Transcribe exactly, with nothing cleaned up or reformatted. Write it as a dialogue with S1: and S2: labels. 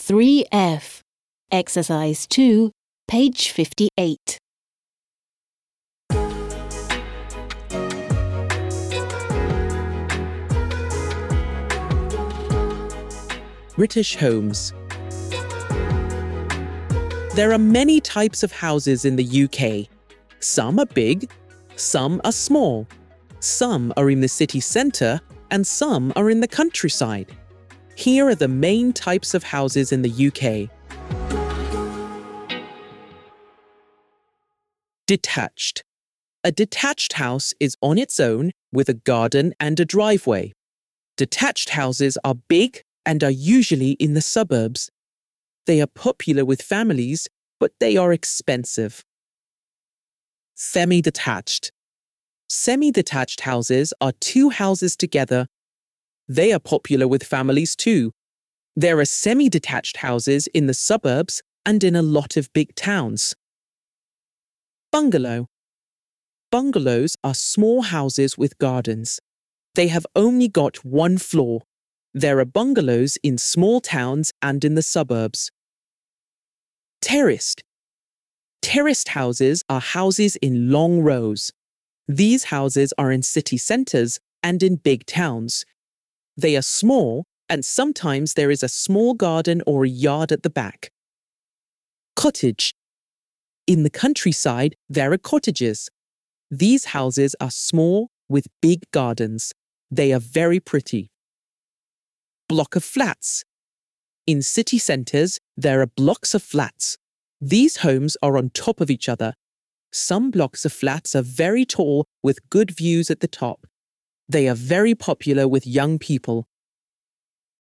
S1: three F, Exercise two, page fifty-eight.
S2: British homes. There are many types of houses in the U K. Some are big, some are small, some are in the city centre, and some are in the countryside. Here are the main types of houses in the U K. Detached. A detached house is on its own with a garden and a driveway. Detached houses are big and are usually in the suburbs. They are popular with families, but they are expensive. Semi-detached. Semi-detached houses are two houses together. They are popular with families too. There are semi-detached houses in the suburbs and in a lot of big towns. Bungalow. Bungalows are small houses with gardens. They have only got one floor. There are bungalows in small towns and in the suburbs. Terraced. Terraced houses are houses in long rows. These houses are in city centres and in big towns. They are small, and sometimes there is a small garden or a yard at the back. Cottage. In the countryside, there are cottages. These houses are small with big gardens. They are very pretty. Block of flats. In city centres, there are blocks of flats. These homes are on top of each other. Some blocks of flats are very tall with good views at the top. They are very popular with young people.